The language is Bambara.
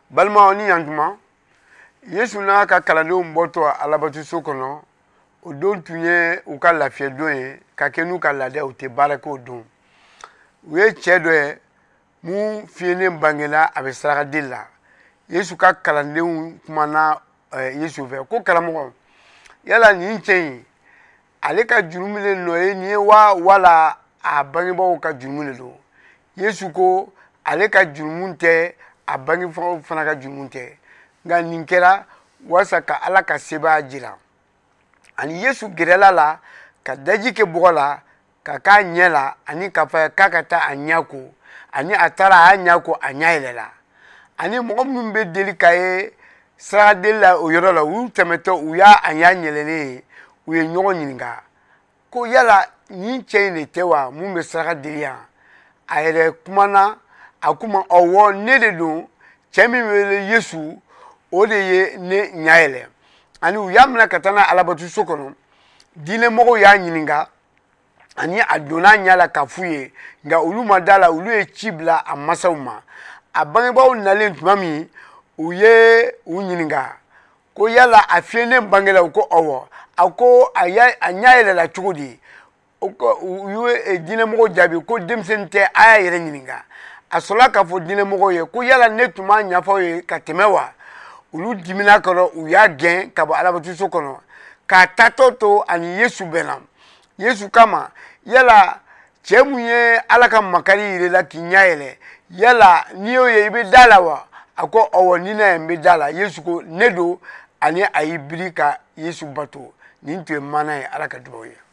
balma oni yantuma Yesu na ka kalado mboto alabatu sokono o don tunye o ka lafie don e ka kenu ka lade o te barako don we chedo e mu fiene bangela abesara dilla Yesu ka kalande kuma na Yesu ve ko kalamo yala ni chen ale ka jurumile no e ni wala abangibo ka jurumile do Yesu ko ale ka jurumunte abangi fana ka jurumunte nga ninkera wasa ka ala ka seba jira ani Yesu gerela la ka daji ke bola ka nyela ani ka fa ka ta anyako ani atara anyako anyailela ani mo mun be delikaye sa dela o yoro la u temeto u ya anya nyelele u ye nyogo nyinga ko yala ni chaine tewa mun be sara delia ayere kumana akuma owo nededo chemi wele Yesu o de ye ne nyaele ani u yamna katana alabatu sokono dile mogo ya nyinga ani adona nyala kafuye nga uluma dala ulu e chibla amasauma abangeba unale ntmami uye unyinga ko yala afiene bangela ko owo ako anyaele la chugudi ko uye e dile mogo jabi ko demsente aya yere nyinga asola ka fo dile mogo ye ko yala netuma nyafo ye katemewa ulu dimina kono uya gen kabo alabatu sokono ka tatoto ani Yesu benam Yesu kama yala chemuye alaka makari irela kinyaele yala niyo ye ibe dalawa ako owo nina mbe dala Yesu ko nedo ani ayibirika Yesu bato nintwe mana alaka duboye